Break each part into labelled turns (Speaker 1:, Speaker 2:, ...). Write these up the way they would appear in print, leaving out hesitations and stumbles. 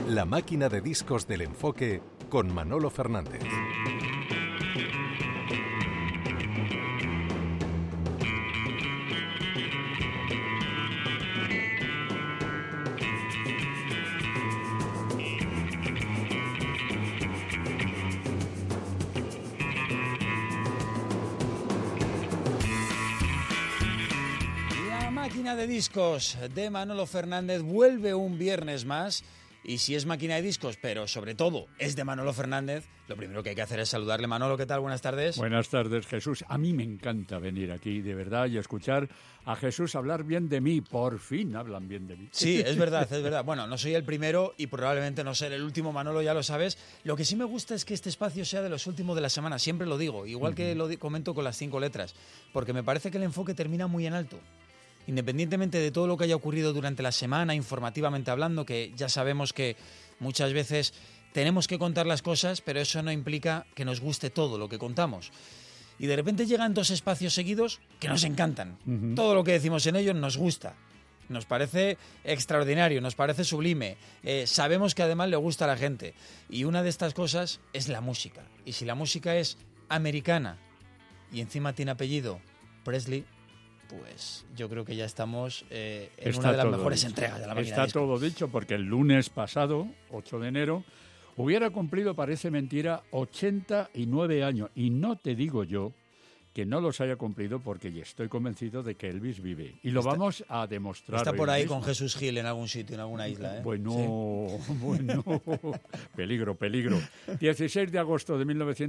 Speaker 1: La máquina de discos del enfoque con Manolo Fernández.
Speaker 2: Máquina de discos de Manolo Fernández vuelve un viernes más, y si es máquina de discos, pero sobre todo es de Manolo Fernández, lo primero que hay que hacer es saludarle. Manolo, ¿qué tal? Buenas tardes.
Speaker 3: Buenas tardes, Jesús. A mí me encanta venir aquí, de verdad, y escuchar a Jesús hablar bien de mí. Por fin hablan bien de mí.
Speaker 2: Sí, es verdad, es verdad. Bueno, no soy el primero y probablemente no seré el último, Manolo, ya lo sabes. Lo que sí me gusta es que este espacio sea de los últimos de la semana, siempre lo digo, igual que lo comento con las 5 letras, porque me parece que el enfoque termina muy en alto. Independientemente de todo lo que haya ocurrido durante la semana, informativamente hablando, que ya sabemos que muchas veces tenemos que contar las cosas, pero eso no implica que nos guste todo lo que contamos. Y de repente llegan 2 espacios seguidos que nos encantan. Todo lo que decimos en ellos nos gusta. Nos parece extraordinario, nos parece sublime. Sabemos que además le gusta a la gente. Y una de estas cosas es la música. Y si la música es americana y encima tiene apellido Presley, pues yo creo que ya estamos en una de las mejores entregas de la máquina de discos.
Speaker 3: Está todo dicho, porque el lunes pasado, 8 de enero, hubiera cumplido, parece mentira, 89 años. Y no te digo yo que no los haya cumplido, porque ya estoy convencido de que Elvis vive. Y lo vamos a demostrar.
Speaker 2: Está por ahí
Speaker 3: mismo.
Speaker 2: Con Jesús Gil en algún sitio, en alguna isla.
Speaker 3: Bueno, ¿sí? Bueno. Peligro. 16 de agosto de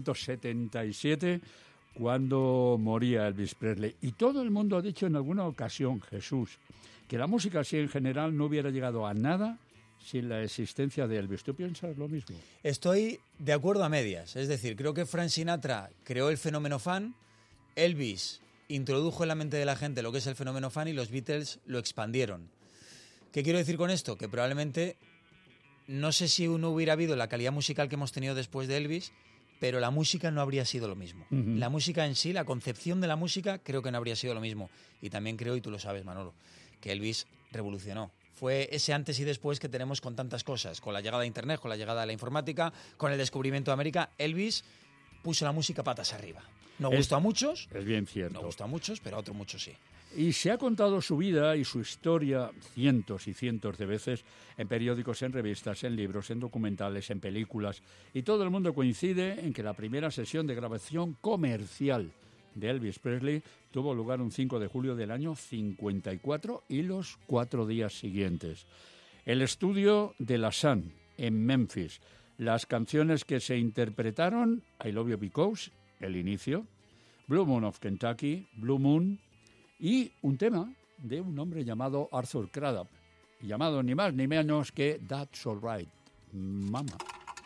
Speaker 3: 1977... cuando moría Elvis Presley. Y todo el mundo ha dicho en alguna ocasión, Jesús, que la música así en general no hubiera llegado a nada sin la existencia de Elvis. ¿Tú piensas lo mismo?
Speaker 2: Estoy de acuerdo a medias. Es decir, creo que Frank Sinatra creó el fenómeno fan, Elvis introdujo en la mente de la gente lo que es el fenómeno fan y los Beatles lo expandieron. ¿Qué quiero decir con esto? Que probablemente, no sé si no hubiera habido la calidad musical que hemos tenido después de Elvis, pero la música no habría sido lo mismo. La música en sí, la concepción de la música, creo que no habría sido lo mismo. Y también creo, y tú lo sabes, Manolo, que Elvis revolucionó. Fue ese antes y después que tenemos con tantas cosas. Con la llegada de Internet, con la llegada de la informática, con el descubrimiento de América, Elvis puso la música patas arriba. No gustó a muchos.
Speaker 3: Es bien cierto.
Speaker 2: No gustó a muchos, pero a otros muchos sí.
Speaker 3: Y se ha contado su vida y su historia cientos y cientos de veces en periódicos, en revistas, en libros, en documentales, en películas. Y todo el mundo coincide en que la primera sesión de grabación comercial de Elvis Presley tuvo lugar un 5 de julio del año 54 y los 4 días siguientes. El estudio de la Sun, en Memphis. Las canciones que se interpretaron: I Love You Because, el inicio, Blue Moon of Kentucky, Blue Moon, y un tema de un hombre llamado Arthur Crudup, llamado ni más ni menos que That's All Right, Mama.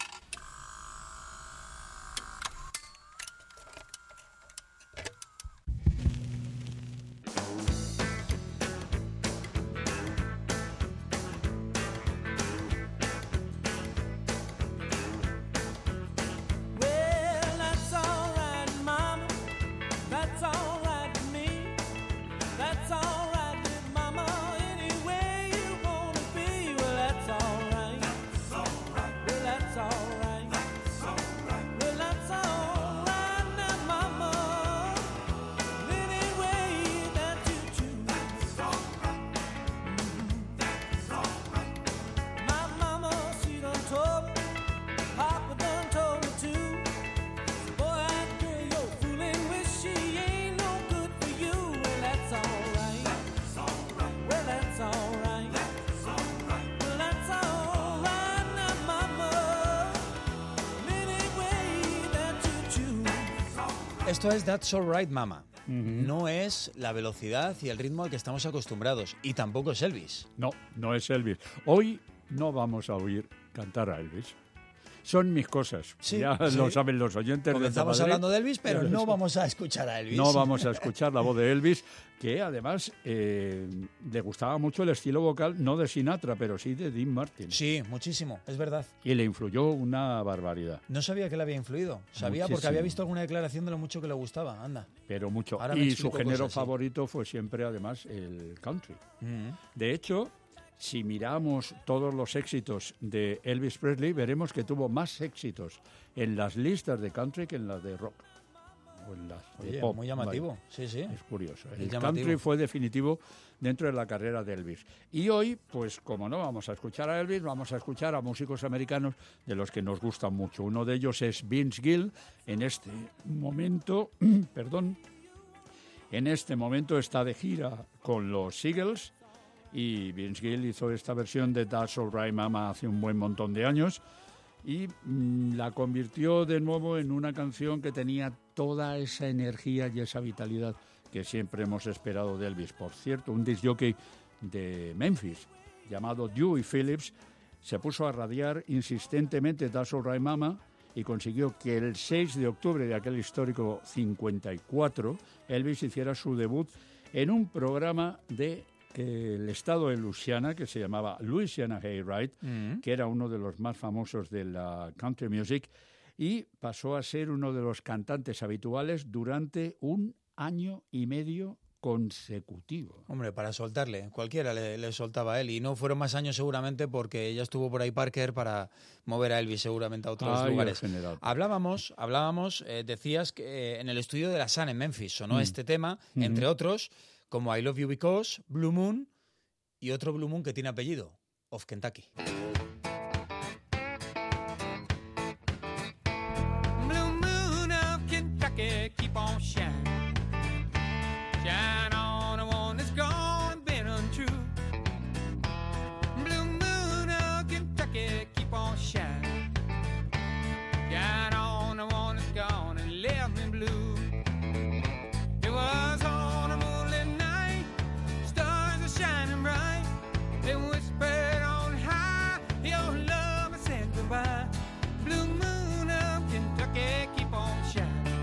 Speaker 2: Esto es That's All Right, Mama. No es la velocidad y el ritmo al que estamos acostumbrados. Y tampoco es Elvis.
Speaker 3: No es Elvis. Hoy no vamos a oír cantar a Elvis. Son mis cosas. Sí, ya lo saben los oyentes.
Speaker 2: Comenzamos hablando de Elvis, pero no vamos a escuchar a Elvis.
Speaker 3: No vamos a escuchar la voz de Elvis, que además le gustaba mucho el estilo vocal, no de Sinatra, pero sí de Dean Martin.
Speaker 2: Sí, muchísimo, es verdad.
Speaker 3: Y le influyó una barbaridad.
Speaker 2: No sabía que le había influido. Sabía muchísimo, porque había visto alguna declaración de lo mucho que le gustaba, anda.
Speaker 3: Pero mucho. Y su género favorito fue siempre, además, el country. De hecho, si miramos todos los éxitos de Elvis Presley, veremos que tuvo más éxitos en las listas de country que en las de rock. O en las de pop.
Speaker 2: Muy llamativo,
Speaker 3: Vale.
Speaker 2: sí.
Speaker 3: Es curioso. El
Speaker 2: llamativo.
Speaker 3: country fue definitivo dentro de la carrera de Elvis. Y hoy, pues como no vamos a escuchar a Elvis, vamos a escuchar a músicos americanos de los que nos gustan mucho. Uno de ellos es Vince Gill. En este momento, está de gira con los Eagles. Y Vince Gill hizo esta versión de That's All Right Mama hace un buen montón de años y la convirtió de nuevo en una canción que tenía toda esa energía y esa vitalidad que siempre hemos esperado de Elvis. Por cierto, un disc jockey de Memphis llamado Dewey Phillips se puso a radiar insistentemente That's All Right Mama y consiguió que el 6 de octubre de aquel histórico 54 Elvis hiciera su debut en un programa de el estado de Louisiana, que se llamaba Louisiana Hayride, que era uno de los más famosos de la country music, y pasó a ser uno de los cantantes habituales durante 1 año y medio consecutivo.
Speaker 2: Hombre, para soltarle, cualquiera le soltaba a él, y no fueron más años seguramente porque ya estuvo por ahí Parker para mover a Elvis seguramente a otros lugares. Hablábamos, decías que en el estudio de la Sun en Memphis sonó este tema, entre otros, como I Love You Because, Blue Moon y otro Blue Moon que tiene apellido, of Kentucky.
Speaker 4: Blue moon of Kentucky, keep on shining. Shine on the one that's gone, been untrue. Blue moon of Kentucky, keep on shining. Shine on the one that's gone and left me blue. It was on a moonlit night, stars are shining bright. They whispered on high, your love has said goodbye. Blue moon of Kentucky, keep on shining.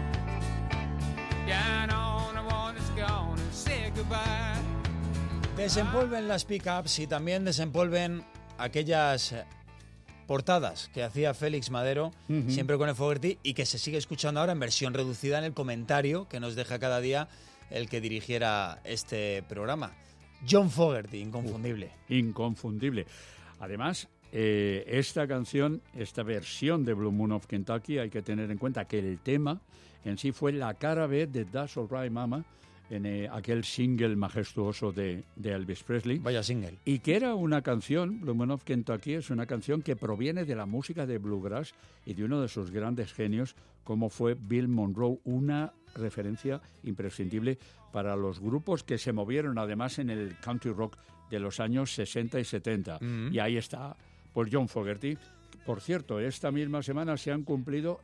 Speaker 4: Shine on the one that's gone and said goodbye.
Speaker 2: Desempolven las pick-ups y también desempolven aquellas portadas que hacía Félix Madero, siempre con el Fogerty, y que se sigue escuchando ahora en versión reducida en el comentario que nos deja cada día el que dirigiera este programa. John Fogerty, inconfundible.
Speaker 3: Inconfundible. Además, esta canción, esta versión de Blue Moon of Kentucky, hay que tener en cuenta que el tema en sí fue la cara B de That's All Right Mama, en aquel single majestuoso de Elvis Presley.
Speaker 2: Vaya single.
Speaker 3: Y que era una canción, Blue Moon of Kentucky, es una canción que proviene de la música de bluegrass y de uno de sus grandes genios, como fue Bill Monroe, una referencia imprescindible para los grupos que se movieron además en el country rock de los años 60 y 70. Y ahí está, pues John Fogerty. Por cierto, esta misma semana se han cumplido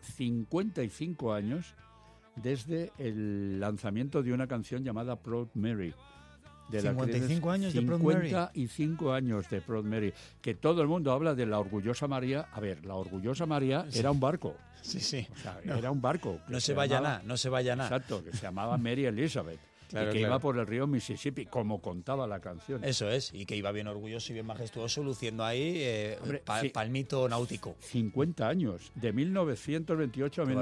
Speaker 3: 55 años desde el lanzamiento de una canción llamada Proud Mary. De
Speaker 2: 55 años de Proud Mary.
Speaker 3: 55 años de Proud Mary. Que todo el mundo habla de la Orgullosa María. A ver, la Orgullosa María era un barco.
Speaker 2: Sí.
Speaker 3: O sea, era un barco.
Speaker 2: No se vaya nada.
Speaker 3: Exacto, que se llamaba Mary Elizabeth.
Speaker 2: Claro,
Speaker 3: y que iba por el río Mississippi, como contaba la canción.
Speaker 2: Eso es, y que iba bien orgulloso y bien majestuoso, luciendo ahí palmito náutico.
Speaker 3: 50 años, de 1928 a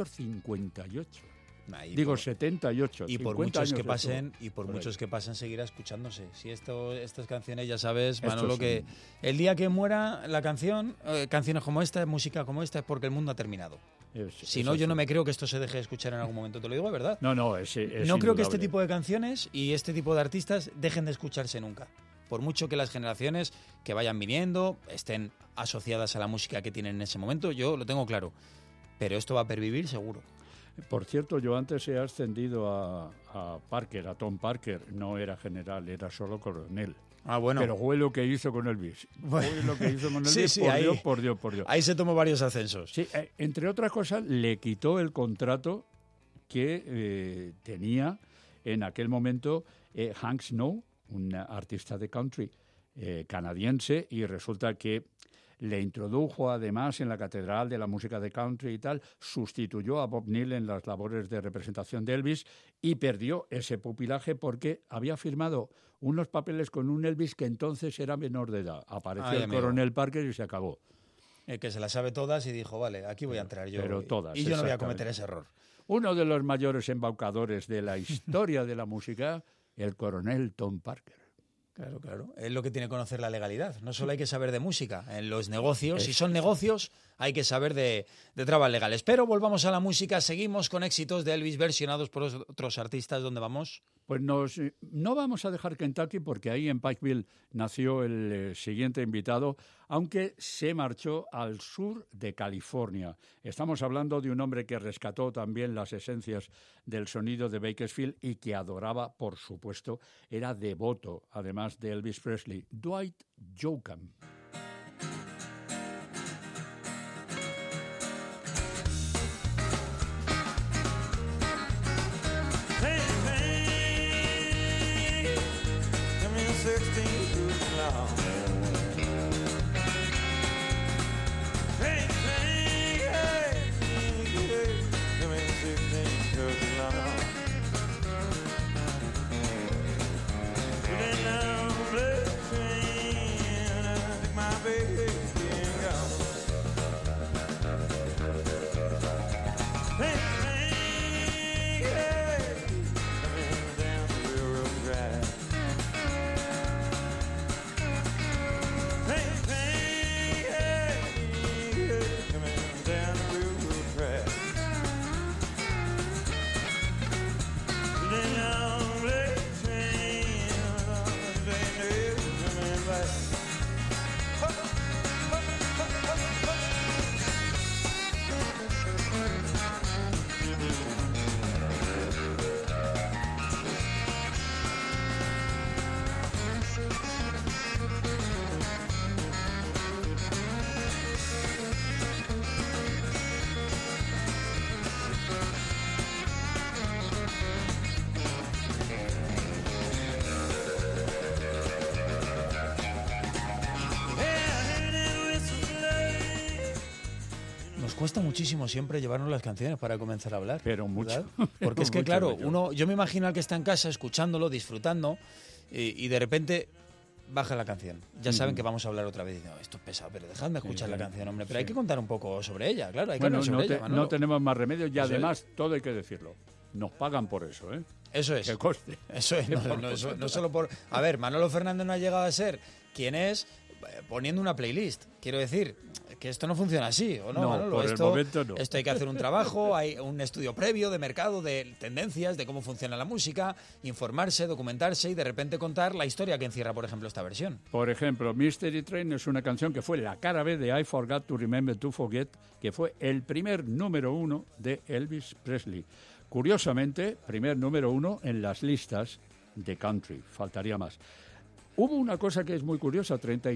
Speaker 3: 1958. Digo, 78.
Speaker 2: Y por muchos que pasen, seguirá escuchándose. Si estas canciones, ya sabes, Manolo, que el día que muera la canción, canciones como esta, música como esta, es porque el mundo ha terminado. Si no, yo no me creo que esto se deje de escuchar en algún momento, te lo digo de verdad.
Speaker 3: No,
Speaker 2: no creo que este tipo de canciones y este tipo de artistas dejen de escucharse nunca. Por mucho que las generaciones que vayan viniendo estén asociadas a la música que tienen en ese momento, yo lo tengo claro. Pero esto va a pervivir seguro.
Speaker 3: Por cierto, yo antes he ascendido a Parker, a Tom Parker. No era general, era solo coronel.
Speaker 2: Ah, bueno.
Speaker 3: Pero fue lo que hizo con Elvis. Fue lo que hizo con Elvis,
Speaker 2: sí,
Speaker 3: por Dios.
Speaker 2: Ahí se tomó varios ascensos.
Speaker 3: Sí, entre otras cosas, le quitó el contrato que tenía en aquel momento Hank Snow, un artista de country canadiense, y resulta que le introdujo además en la Catedral de la Música de Country y tal, sustituyó a Bob Neal en las labores de representación de Elvis y perdió ese pupilaje porque había firmado unos papeles con un Elvis que entonces era menor de edad. Apareció el coronel Parker y se acabó.
Speaker 2: El que se las sabe todas y dijo, vale, aquí voy a entrar yo.
Speaker 3: Pero todas,
Speaker 2: y yo no voy a cometer ese error.
Speaker 3: Uno de los mayores embaucadores de la historia de la música, el coronel Tom Parker.
Speaker 2: Claro, claro. Es lo que tiene que conocer la legalidad. No solo hay que saber de música. En los negocios, si son negocios, hay que saber de trabas legales. Pero volvamos a la música. Seguimos con éxitos de Elvis versionados por otros artistas. ¿Dónde vamos?
Speaker 3: Pues no vamos a dejar Kentucky porque ahí en Pikeville nació el siguiente invitado, aunque se marchó al sur de California. Estamos hablando de un hombre que rescató también las esencias del sonido de Bakersfield y que adoraba, por supuesto, era devoto, además de Elvis Presley, Dwight Yoakam.
Speaker 2: Cuesta muchísimo siempre llevarnos las canciones para comenzar a hablar.
Speaker 3: Pero mucho.
Speaker 2: Porque es que, claro, yo me imagino al que está en casa escuchándolo, disfrutando, y de repente baja la canción. Ya saben que vamos a hablar otra vez. Y digo, esto es pesado, pero dejadme escuchar la canción, hombre. Pero hay que contar un poco sobre ella, claro. Hay que hablar sobre ella, Manolo.
Speaker 3: No tenemos más remedio y además, todo hay que decirlo. Nos pagan por eso, ¿eh?
Speaker 2: Eso es.
Speaker 3: Que coste.
Speaker 2: Eso es. No solo por... A ver, Manolo Fernández no ha llegado a ser quien es poniendo una playlist. Quiero decir que esto no funciona así, ¿o no, Manolo?
Speaker 3: Por el momento no.
Speaker 2: Esto hay que hacer un trabajo, hay un estudio previo de mercado, de tendencias, de cómo funciona la música, informarse, documentarse y de repente contar la historia que encierra, por ejemplo, esta versión.
Speaker 3: Por ejemplo, Mystery Train es una canción que fue la cara B de I Forgot to Remember to Forget, que fue el primer número 1 de Elvis Presley. Curiosamente, primer número 1 en las listas de country, faltaría más. Hubo una cosa que es muy curiosa,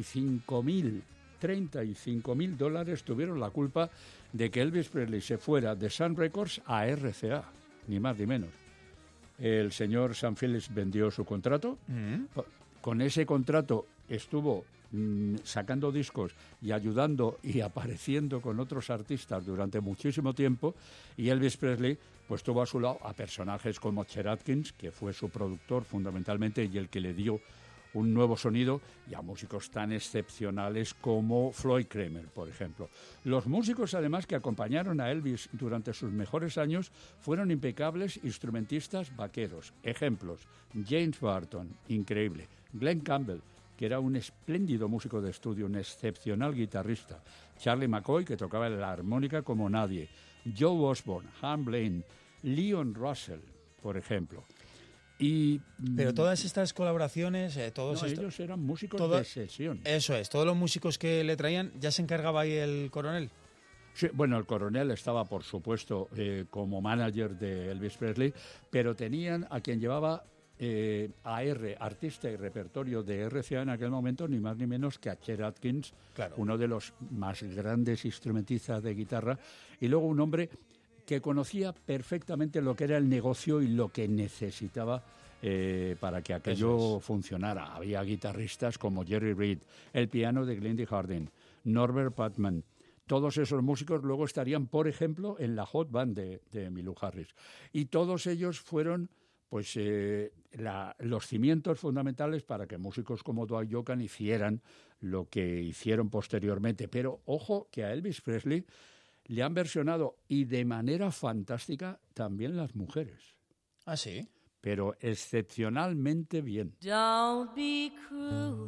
Speaker 3: $35,000 tuvieron la culpa de que Elvis Presley se fuera de Sun Records a RCA, ni más ni menos. El señor Sam Phillips vendió su contrato, con ese contrato estuvo sacando discos y ayudando y apareciendo con otros artistas durante muchísimo tiempo, y Elvis Presley pues tuvo a su lado a personajes como Chet Atkins, que fue su productor fundamentalmente y el que le dio un nuevo sonido, y a músicos tan excepcionales como Floyd Kramer, por ejemplo. Los músicos, además, que acompañaron a Elvis durante sus mejores años fueron impecables instrumentistas vaqueros. Ejemplos: James Barton, increíble; Glenn Campbell, que era un espléndido músico de estudio, un excepcional guitarrista; Charlie McCoy, que tocaba la armónica como nadie; Joe Osborne, Ham Blaine, Leon Russell, por ejemplo.
Speaker 2: Pero todas estas colaboraciones,
Speaker 3: ellos eran músicos de sesión.
Speaker 2: Eso es, todos los músicos que le traían, ¿ya se encargaba ahí el coronel?
Speaker 3: Sí, bueno, el coronel estaba, por supuesto, como manager de Elvis Presley, pero tenían a quien llevaba artista y repertorio de RCA en aquel momento, ni más ni menos que a Chet Atkins, claro, uno de los más grandes instrumentistas de guitarra, y luego un hombre que conocía perfectamente lo que era el negocio y lo que necesitaba para que aquello funcionara. Había guitarristas como Jerry Reed, el piano de Glendy Hardin, Norbert Patman. Todos esos músicos luego estarían, por ejemplo, en la hot band de Emmylou Harris. Y todos ellos fueron pues los cimientos fundamentales para que músicos como Dwight Yoakam hicieran lo que hicieron posteriormente. Pero ojo que a Elvis Presley le han versionado, y de manera fantástica, también las mujeres.
Speaker 2: ¿Ah, sí?
Speaker 3: pero excepcionalmente bien.
Speaker 5: Don't be cruel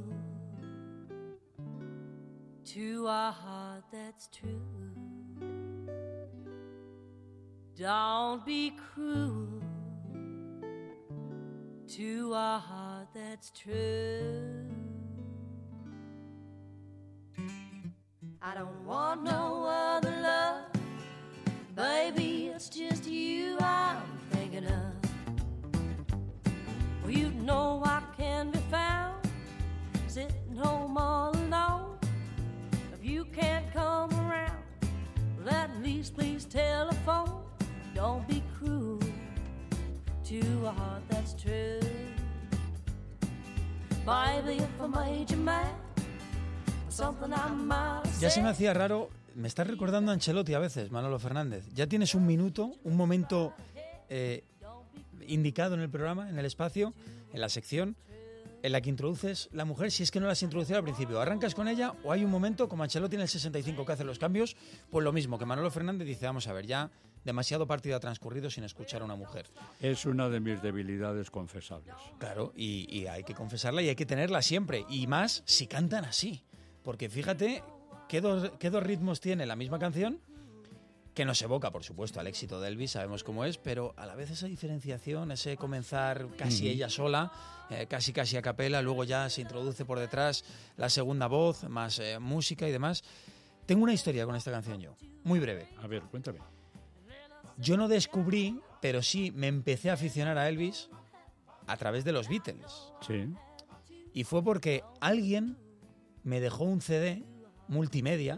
Speaker 5: to a heart that's true. Don't be cruel to a heart that's true. I don't want no other love, baby, it's just you I'm thinking of. Well, you know I can be found sitting home all alone. If you can't come around, well, at least please telephone. Don't be cruel to a heart that's true. Baby, if I made you mad, something I might have
Speaker 2: Ya se me
Speaker 5: said.
Speaker 2: hacía raro, me estás recordando a Ancelotti a veces, Manolo Fernández. Ya tienes un minuto, un momento indicado en el programa, en el espacio, en la sección, en la que introduces la mujer, si es que no la has introducido al principio. ¿Arrancas con ella o hay un momento, como Ancelotti en el 65 que hace los cambios? Pues lo mismo, que Manolo Fernández dice, vamos a ver, ya demasiado partido ha transcurrido sin escuchar a una mujer.
Speaker 3: Es una de mis debilidades confesables.
Speaker 2: Claro, y hay que confesarla y hay que tenerla siempre. Y más si cantan así. Porque fíjate qué dos ritmos tiene la misma canción, que nos evoca, por supuesto, al éxito de Elvis, sabemos cómo es, pero a la vez esa diferenciación, ese comenzar casi ella sola, casi a capela, luego ya se introduce por detrás la segunda voz, más música y demás. Tengo una historia con esta canción yo, muy breve.
Speaker 3: A ver, cuéntame.
Speaker 2: Yo no descubrí, pero sí me empecé a aficionar a Elvis a través de los Beatles.
Speaker 3: Sí.
Speaker 2: Y fue porque alguien me dejó un CD multimedia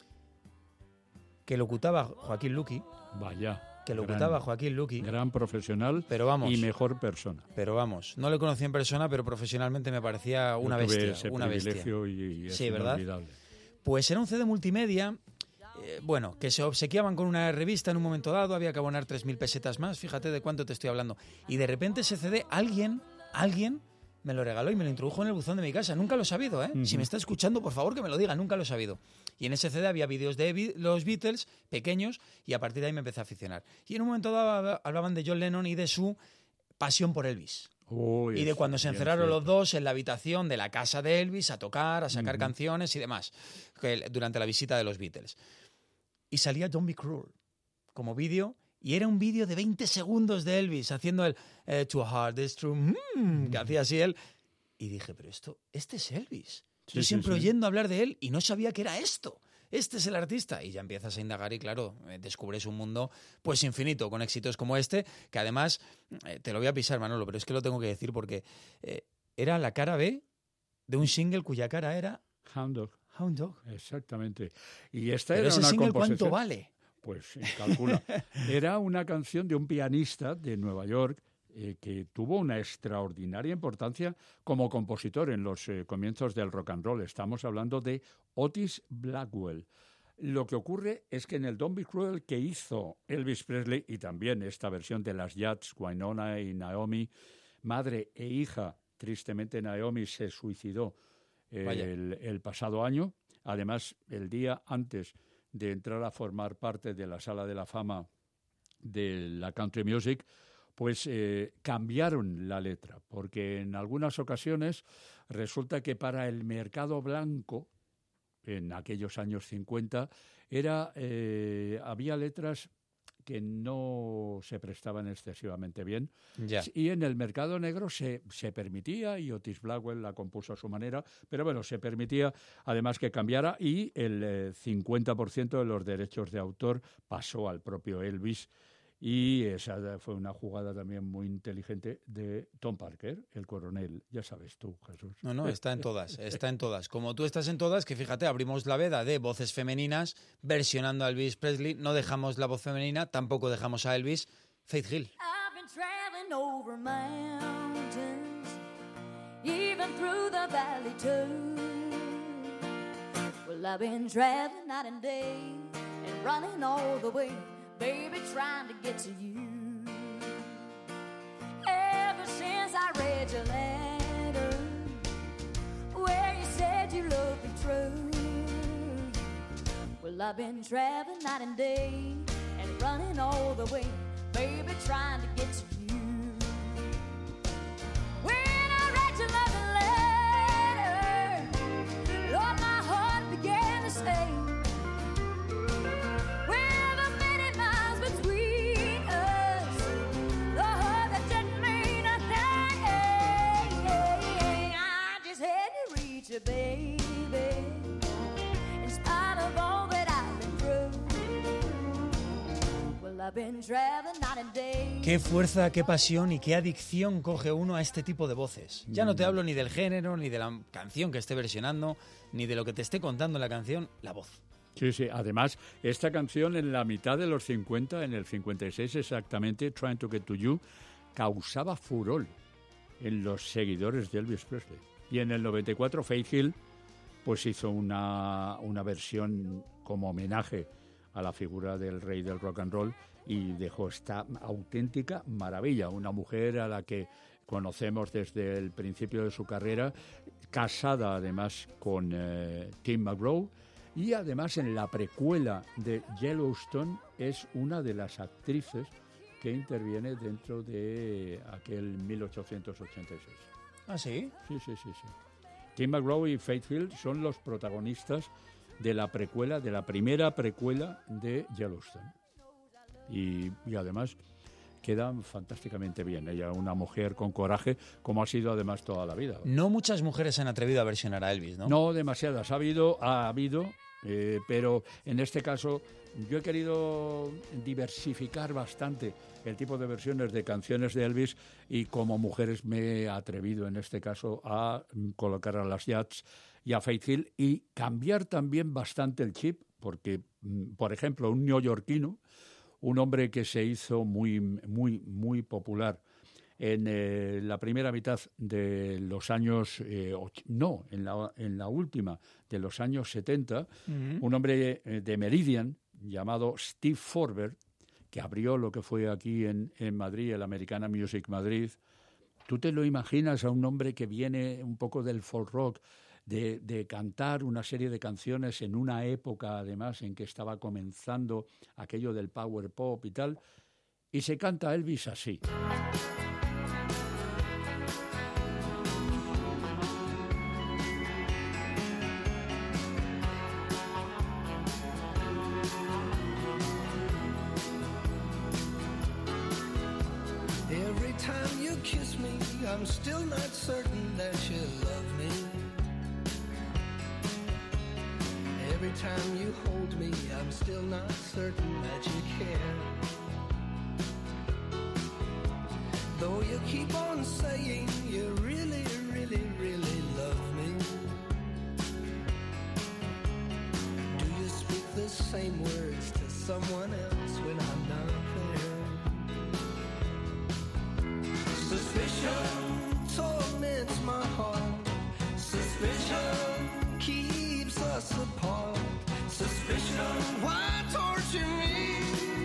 Speaker 2: que locutaba Joaquín Luqui.
Speaker 3: Vaya.
Speaker 2: Que locutaba Joaquín Luqui.
Speaker 3: Gran profesional,
Speaker 2: pero vamos,
Speaker 3: y mejor persona.
Speaker 2: Pero vamos, no le conocí en persona, pero profesionalmente me parecía una
Speaker 3: Yo tuve
Speaker 2: bestia.
Speaker 3: ese
Speaker 2: Una bestia.
Speaker 3: privilegio y es
Speaker 2: Sí, ¿verdad?
Speaker 3: inolvidable.
Speaker 2: Pues era un CD multimedia, bueno, que se obsequiaban con una revista en un momento dado, había que abonar 3.000 pesetas más, fíjate de cuánto te estoy hablando. Y de repente ese CD, alguien me lo regaló y me lo introdujo en el buzón de mi casa. Nunca lo he sabido, ¿eh? Si me está escuchando, por favor, que me lo diga. Nunca lo he sabido. Y en ese CD había vídeos de los Beatles, pequeños, y a partir de ahí me empecé a aficionar. Y en un momento dado hablaban de John Lennon y de su pasión por Elvis.
Speaker 3: Uy,
Speaker 2: Y de cuando se
Speaker 3: bien
Speaker 2: encerraron
Speaker 3: cierto.
Speaker 2: los dos en la habitación de la casa de Elvis a tocar, a sacar canciones y demás, durante la visita de los Beatles. Y salía Don't Be Cruel como vídeo. Y era un vídeo de 20 segundos de Elvis haciendo el To a Heart That's True, que hacía así él. Y dije, pero este es Elvis. Yo siempre oyendo hablar de él y no sabía que era esto. Este es el artista. Y ya empiezas a indagar y claro, descubres un mundo pues infinito con éxitos como este, que además, te lo voy a pisar, Manolo, pero es que lo tengo que decir porque era la cara B de un single cuya cara era
Speaker 3: Hound Dog.
Speaker 2: Hound Dog.
Speaker 3: Exactamente. Y esta
Speaker 2: Pero
Speaker 3: era
Speaker 2: ese
Speaker 3: una
Speaker 2: single,
Speaker 3: composición.
Speaker 2: ¿cuánto vale?
Speaker 3: Pues calcula. Era una canción de un pianista de Nueva York que tuvo una extraordinaria importancia como compositor en los comienzos del rock and roll. Estamos hablando de Otis Blackwell. Lo que ocurre es que en el Don't Be Cruel que hizo Elvis Presley, y también esta versión de las Jazz, Wynonna y Naomi, madre e hija, tristemente Naomi se suicidó el pasado año. Además, el día antes de entrar a formar parte de la Sala de la Fama de la Country Music, pues cambiaron la letra, porque en algunas ocasiones resulta que para el mercado blanco, en aquellos años 50, había letras que no se prestaban excesivamente bien.
Speaker 2: Ya.
Speaker 3: Y en el mercado negro se permitía, y Otis Blackwell la compuso a su manera, pero bueno, se permitía además que cambiara, y el 50% de los derechos de autor pasó al propio Elvis. Y esa fue una jugada también muy inteligente de Tom Parker, el coronel. Ya sabes tú, Jesús.
Speaker 2: No, está en todas, está en todas. Como tú estás en todas, que fíjate, abrimos la veda de voces femeninas versionando a Elvis Presley. No dejamos la voz femenina, tampoco dejamos a Elvis. Faith Hill.
Speaker 5: I've been traveling over mountains, even through the valley too. Well, I've been traveling night and day and running all the way, baby, trying to get to you. Ever since I read your letter, where you said you loved me true. Well, I've been traveling night and day and running all the way, baby, trying to get to you. I've been traveling night and day.
Speaker 2: Qué fuerza, qué pasión y qué adicción coge uno a este tipo de voces. Ya no te hablo ni del género, ni de la canción que esté versionando, ni de lo que te esté contando la canción, la voz.
Speaker 3: Sí, sí. Además, esta canción en la mitad de los 50, en el 56 exactamente, Trying to Get to You, causaba furor en los seguidores de Elvis Presley. Y en el 94 Faith Hill pues hizo una versión como homenaje a la figura del rey del rock and roll y dejó esta auténtica maravilla. Una mujer a la que conocemos desde el principio de su carrera, casada además con Tim McGraw, y además en la precuela de Yellowstone es una de las actrices que interviene dentro de aquel 1886.
Speaker 2: ¿Ah, sí?
Speaker 3: Sí. Tim McGraw y Faith Hill son los protagonistas de la precuela, de la primera precuela de Yellowstone. Y además quedan fantásticamente bien. Ella, una mujer con coraje, como ha sido además toda la vida.
Speaker 2: No muchas mujeres se han atrevido a versionar a Elvis, ¿no?
Speaker 3: No demasiadas. Ha habido, pero en este caso yo he querido diversificar bastante el tipo de versiones de canciones de Elvis y como mujeres me he atrevido en este caso a colocar a las Jazz y a Faith Hill y cambiar también bastante el chip, porque, por ejemplo, un neoyorquino, un hombre que se hizo muy popular en la primera mitad de los años, en la última de los años 70, un hombre de Meridian llamado Steve Forbert, que abrió lo que fue aquí en Madrid, el Americana Music Madrid. ¿Tú te lo imaginas a un hombre que viene un poco del folk rock, de cantar una serie de canciones en una época, además, en que estaba comenzando aquello del power pop y tal, y se canta Elvis así?
Speaker 6: Every time you kiss me, I'm still not certain that you love me. Every time you hold me, I'm still not certain that you care. Though you keep on saying you really, really, really love me. Do you speak the same words to someone else when I'm not there? Suspicion torments my heart. Suspicion keeps us apart. Suspicion, why torture me?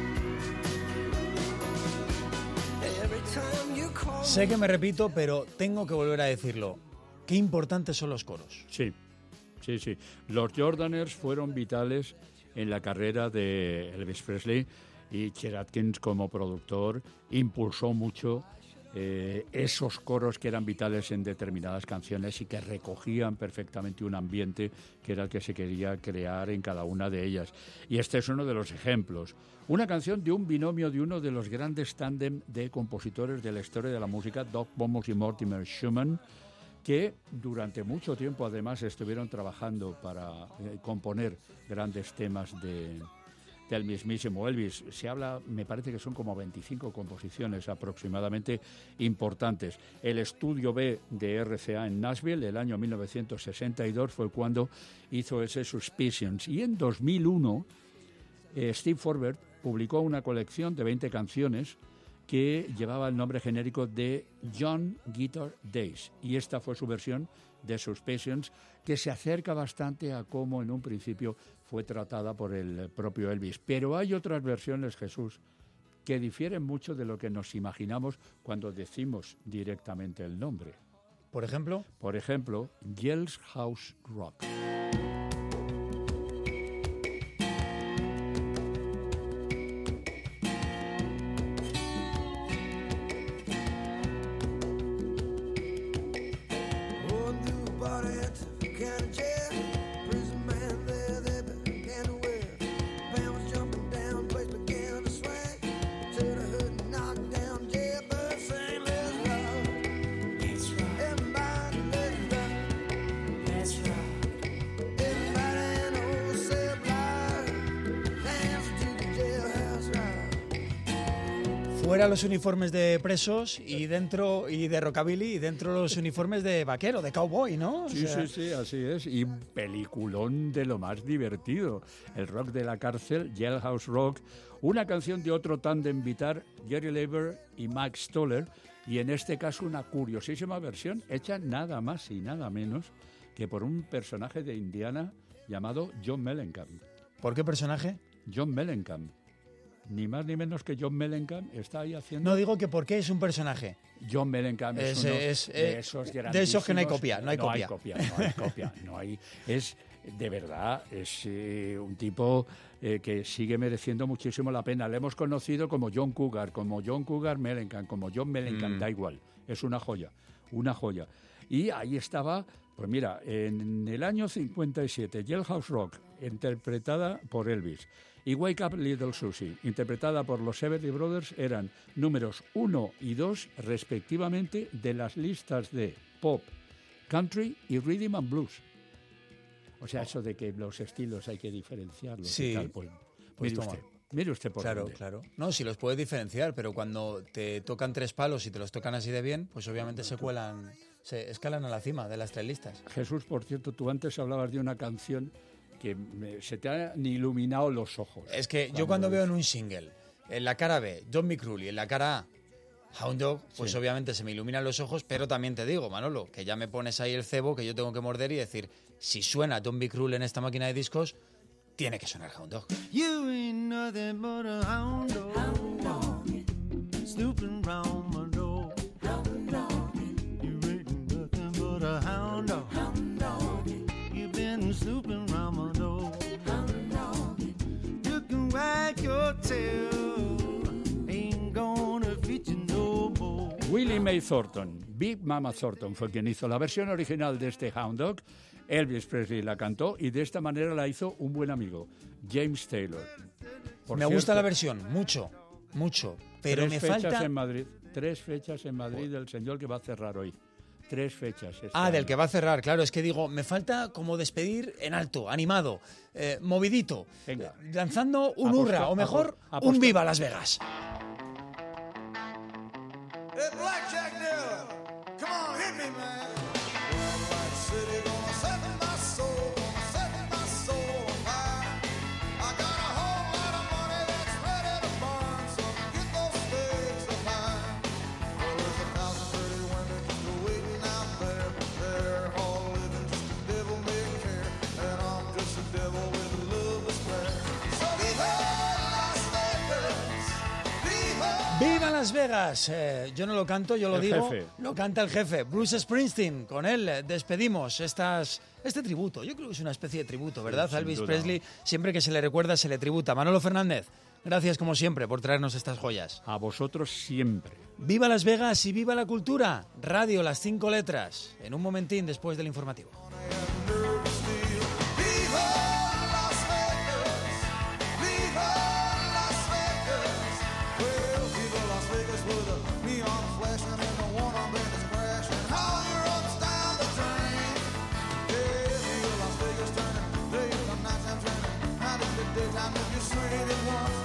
Speaker 6: Every time you call.
Speaker 2: Sé que me repito, pero tengo que volver a decirlo. Qué importantes son los coros.
Speaker 3: Sí. Los Jordaners fueron vitales en la carrera de Elvis Presley y Chet Atkins como productor impulsó mucho esos coros que eran vitales en determinadas canciones y que recogían perfectamente un ambiente que era el que se quería crear en cada una de ellas. Y este es uno de los ejemplos. Una canción de un binomio de uno de los grandes tándem de compositores de la historia de la música, Doc Bomus y Mortimer Schumann, que durante mucho tiempo además estuvieron trabajando para componer grandes temas del mismísimo Elvis. Se habla, me parece que son como 25 composiciones aproximadamente importantes. El estudio B de RCA en Nashville, el año 1962, fue cuando hizo ese Suspicions. Y en 2001, Steve Forbert publicó una colección de 20 canciones que llevaba el nombre genérico de John Guitar Days. Y esta fue su versión de Suspicions, que se acerca bastante a cómo en un principio fue tratada por el propio Elvis. Pero hay otras versiones, Jesús, que difieren mucho de lo que nos imaginamos cuando decimos directamente el nombre.
Speaker 2: ¿Por ejemplo?
Speaker 3: Por ejemplo, Jailhouse Rock.
Speaker 2: Fuera los uniformes de presos y dentro y de rockabilly y dentro los uniformes de vaquero, de cowboy, ¿no?
Speaker 3: Sí, sí, así es. Y peliculón de lo más divertido. El rock de la cárcel, Jailhouse Rock, una canción de otro tándem vital, Jerry Leiber y Max Stoller, y en este caso una curiosísima versión hecha nada más y nada menos que por un personaje de Indiana llamado John Mellencamp.
Speaker 2: ¿Por qué personaje?
Speaker 3: John Mellencamp. Ni más ni menos que John Mellencamp está ahí haciendo...
Speaker 2: No, digo que por qué es un personaje.
Speaker 3: John Mellencamp es uno de esos grandísimos...
Speaker 2: De esos que no hay copia, no hay copia.
Speaker 3: Es, de verdad, es un tipo que sigue mereciendo muchísimo la pena. Le hemos conocido como John Cougar Mellencamp, como John Mellencamp, da igual. Es una joya, una joya. Y ahí estaba, pues mira, en el año 57, Jailhouse Rock, interpretada por Elvis, y Wake Up Little Susie, interpretada por los Everly Brothers, eran números 1 y 2 respectivamente de las listas de pop, country y rhythm and blues. O sea, eso de que los estilos hay que diferenciarlos.
Speaker 2: Sí.
Speaker 3: Y tal, pues mire usted por
Speaker 2: Claro,
Speaker 3: dónde.
Speaker 2: claro. No, sí los puedes diferenciar, pero cuando te tocan tres palos y te los tocan así de bien, pues obviamente se escalan a la cima de las tres listas.
Speaker 3: Jesús, por cierto, tú antes hablabas de una canción que se te han iluminado los ojos.
Speaker 2: Es que yo cuando veo en un single, en la cara B, John McCrulley, en la cara A, Hound Dog, pues
Speaker 3: Sí.
Speaker 2: obviamente se me iluminan los ojos, pero también te digo, Manolo, que ya me pones ahí el cebo que yo tengo que morder y decir, si suena John McCrulley en esta máquina de discos, tiene que sonar Hound Dog.
Speaker 6: You ain't nothing but a hound dog, snooping round my door. You ain't nothing but a hound dog, you've been snooping round my door. You can wag your tail, ain't gonna fit you no more.
Speaker 3: Willie Mae Thornton, Big Mama Thornton, fue quien hizo la versión original de este Hound Dog. Elvis Presley la cantó y de esta manera la hizo un buen amigo, James Taylor. Por
Speaker 2: Me gusta
Speaker 3: cierto,
Speaker 2: la versión, mucho, pero me falta...
Speaker 3: Tres fechas en Madrid del señor que va a cerrar hoy. 3 fechas.
Speaker 2: Del que va a cerrar, claro, es que digo, me falta como despedir en alto, animado, movidito,
Speaker 3: Venga.
Speaker 2: lanzando un hurra, o mejor, un viva Las Vegas.
Speaker 7: Hey, blackjack dealer, come on, hit me, man. White city gonna set my soul on fire. I got a whole lot of money that's ready to burn, so get those stakes of mine. Well, there's 1,000 pretty women just waiting out there, but they're all living just a devil may care, and I'm just a devil with a love to spare. So viva Las Vegas, viva.
Speaker 2: ¡Viva Las Vegas! Yo no lo canto, yo lo
Speaker 3: El
Speaker 2: digo.
Speaker 3: jefe.
Speaker 2: Lo canta el jefe, Bruce Springsteen. Con él despedimos este tributo. Yo creo que es una especie de tributo, ¿verdad?
Speaker 3: sin
Speaker 2: A Elvis
Speaker 3: duda.
Speaker 2: Presley, siempre que se le recuerda, se le tributa. Manolo Fernández, gracias como siempre por traernos estas joyas.
Speaker 3: A vosotros siempre.
Speaker 2: ¡Viva Las Vegas y viva la cultura! Radio Las 5 Letras. En un momentín después del informativo.
Speaker 7: Viva Las Vegas, viva Las Vegas. Well, viva Las Vegas with a neon flashing and the one-on-band is crashing. How your ups down the drain. Yeah, viva Las Vegas turning, day the nighttime turning. How did the daytime if you swing it once?